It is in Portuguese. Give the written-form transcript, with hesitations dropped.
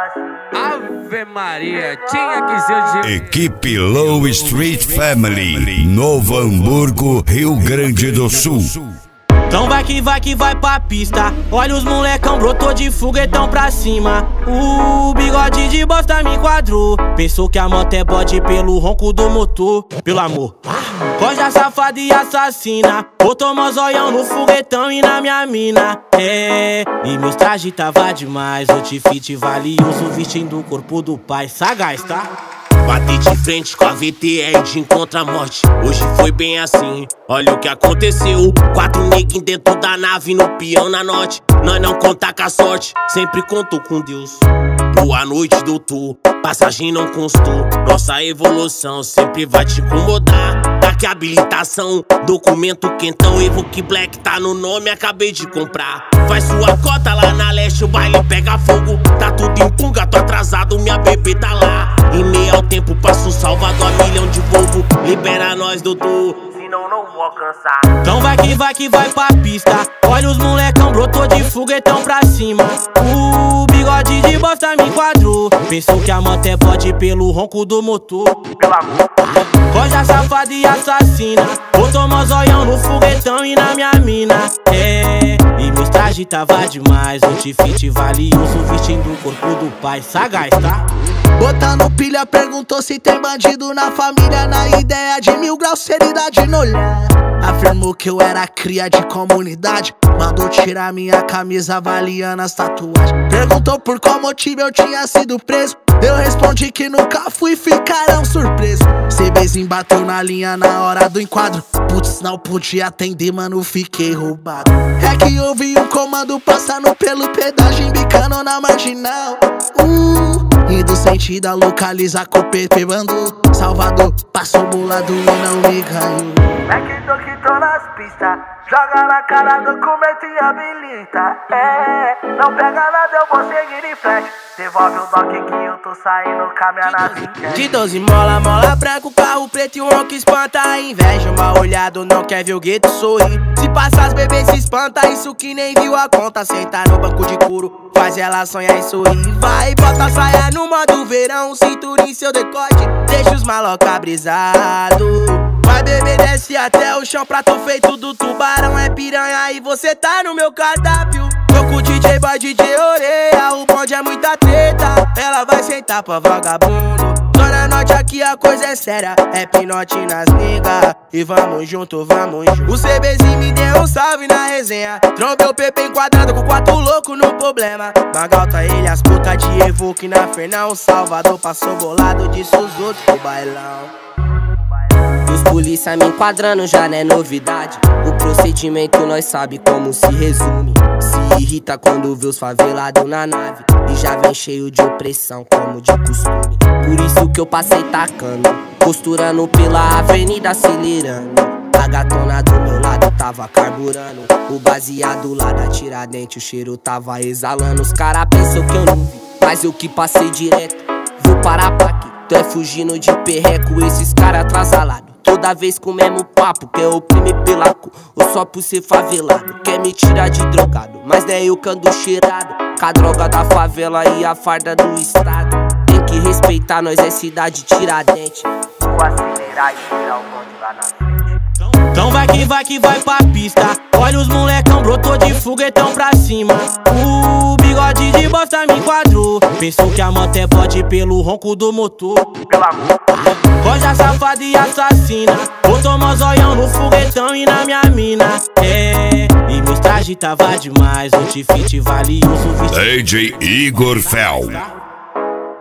Ave Maria, tinha que ser de... Equipe Low Street Family, Novo Hamburgo, Rio Grande do Sul. Então vai que vai pra pista. Olha os molecão, brotou de foguetão pra cima. O bigode de bosta me enquadrou. Pensou que a moto é bode pelo ronco do motor. Pelo amor, coja safada e assassina. Botou mozóião no foguetão e na minha mina. É, e meus trajes tava demais. Outfit valioso vestindo o corpo do pai. Sagaz, tá? Bati de frente com a VTR de encontro à morte. Hoje foi bem assim, olha o que aconteceu. 4 neguinhos dentro da nave, no peão na norte. Nós não conta com a sorte, sempre contou com Deus. Boa noite, doutor, passagem não constou. Nossa evolução sempre vai te incomodar. Daqui a habilitação, documento quentão. Evoque Black tá no nome, acabei de comprar. Faz sua cota lá na leste, o baile pega fogo. Tá tudo em punga, tô atrasado, minha bebê tá lá. Em meio ao tempo passo Salvador a milhão de povo. Libera nós, doutor, senão não vou alcançar. Então vai que vai pra pista. Olha os molecão, brotou de foguetão pra cima. O bigode de bosta me enquadrou. Pensou que a moto é bode pelo ronco do motor. Pelo amor, coja safada e assassina. Botou mozóião no foguetão e na minha mina. É, e meus trajes tava demais. Outfit valioso vestindo o corpo do pai. Sagaz, tá? Botando pilha, perguntou se tem bandido na família. Na ideia de 1000 graus, seriedade no olhar. Afirmou que eu era cria de comunidade. Mandou tirar minha camisa avaliando as tatuagens. Perguntou por qual motivo eu tinha sido preso. Eu respondi que nunca fui, ficarão surpresos. CBzinho bateu na linha na hora do enquadro. Putz, não podia atender, mano, fiquei roubado. É que ouvi um comando passando pelo pedágio, embicando na marginal. Indo sentido a localizar com o PP bando. Salvador, passou bolado e não me ganhou. É que tô nas pistas, joga na cara, documento e habilita. É, não pega nada, eu vou seguir em frente. Devolve o doc que eu tô saindo, caminha na vida. De 12 mola branco, carro preto e um ronco espanta a inveja. Mal olhado, não quer ver o gueto sorrir. Se passar as bebês se espanta, isso que nem viu a conta. Senta no banco de couro, faz ela sonhar e sorrir. Vai, bota a saia no modo verão, cintura em seu decote, deixa os maloca brisado. Vai beber, desce até o chão, prato feito do tubarão. É piranha e você tá no meu cardápio. Tô com o DJ, boy, DJ Oreia, o bonde é muita treta. Ela vai sentar pra vagabundo. Zona Norte aqui a coisa é séria, é pinote nas niggas. E vamos junto, vamos junto. O CBzinho me deu um salve na resenha. Trombei o PP enquadrado com 4 loucos no problema. Magalta ele, as putas de Evoque na Fernão. Salvador passou bolado, disse os outros pro bailão. Os polícia me enquadrando já não é novidade. O procedimento nós sabe como se resume. Se irrita quando vê os favelados na nave. E já vem cheio de opressão como de costume. Por isso que eu passei tacando, costurando pela avenida acelerando. A gatona do meu lado tava carburando. O baseado lá da Tiradentes, o cheiro tava exalando. Os cara pensam que eu não vi, mas eu que passei direto. Vou parar pra quê? Tu é fugindo de perreco, esses cara atrasalado. Toda vez com o mesmo papo, quer oprimir pela cor ou só por ser favelado. Quer me tirar de drogado, mas não é eu que ando cheirado. Com a droga da favela e a farda do estado. Tem que respeitar, nós é cidade Tiradentes. Vou acelerar e tirar o bonde lá na frente. Então vai que vai pra pista. Olha os molecão, brotou de foguetão pra cima. O bigode de bosta me enquadrou. Pensou que a moto é bode pelo ronco do motor. Pelo amor, coja safada e assassina. Botou mozóião no foguetão e na minha mina. É, e meus trajes tava demais. Outfit valioso vestido. DJ Igor Fel.